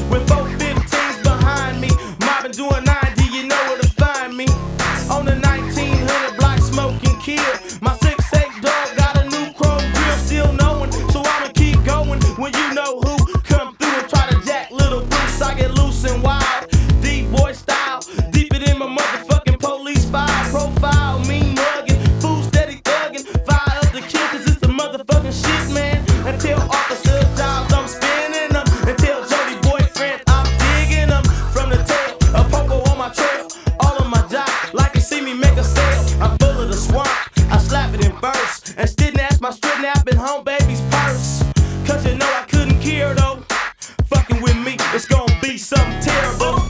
with 415s behind me. Mobbing doing 90, you know where to find me. On the 1900 block, smoking kill. My 6'8" dog got a new chrome grill, still knowing, so I'ma keep going. When you know who come through and try to jack little Bruce, I get loose and wild, D-boy style, deeper than my motherfucking police file. Profile, mean mugging, food steady thugging, fire up the kill 'cause it's the motherfucking shit, man. Until officer jobs, I'm spinning them. Until Jody boyfriend, I'm digging them. From the tail, a popo on my trail, all of my job, like to see me make a sale. I'm full of the swamp, I slap it in verse, and still ask my strip nap in home baby's purse. 'Cause you know I couldn't care though. Fucking with me, it's gonna be something terrible.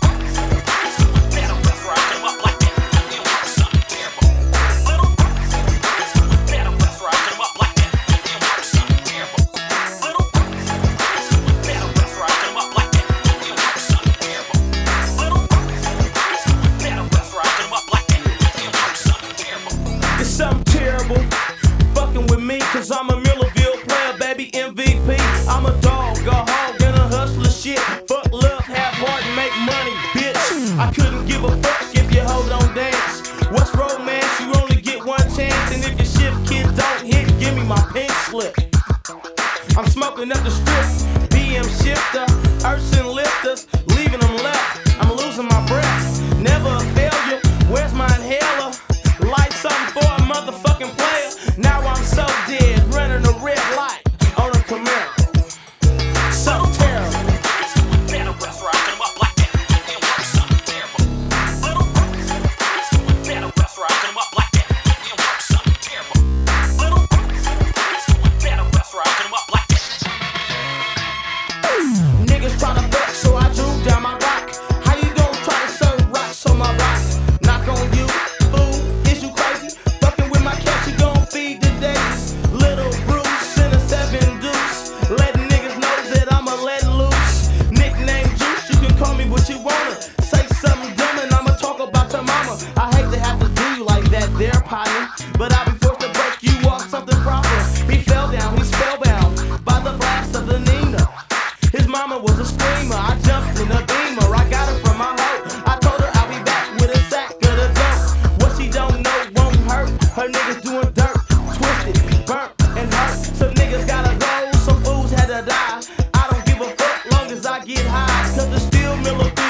It's something terrible. Fucking with me, 'cause I'm a Millerville player, baby, MVP. I'm a dog, a hog, and a hustler shit. Fuck love, have heart, and make money, bitch. I couldn't give a fuck if your hoe don't dance. What's romance? You only get one chance, and if your shift kid don't hit, give me my pink slip. I'm smoking up the strip, BM shifter, Urson lifters, leaving them left. I'm losing my breath, never a failure. Where's my inhaler? Light something for a motherfucking player. Now I'm so dead, running a red light on a Camaro. So terrible. Niggas tryna fuck, so I drew down my rock. How you gon' try to serve rocks on my block? Knock on you, fool, is you crazy? Fucking with my cash, you gon' feed the days. Little Bruce in a 7 deuce, letting niggas know that I'ma let loose. Nickname Juice, you can call me what you wanna. Say something dumb and I'ma talk about your mama. I hate to have to do you like that there, partner, but I'll be forced to break you off something proper. He fell down, he's spellbound by the blast of the Nina. His mama was a screamer, I jumped in a beamer. I got her from my hoe, I told her I'll be back with a sack of the dope. What she don't know won't hurt, her niggas doing dirt, twisted, burnt, and hurt. Some niggas gotta go, some fools had to die. I don't give a fuck long as I get high, 'cause it's still Miller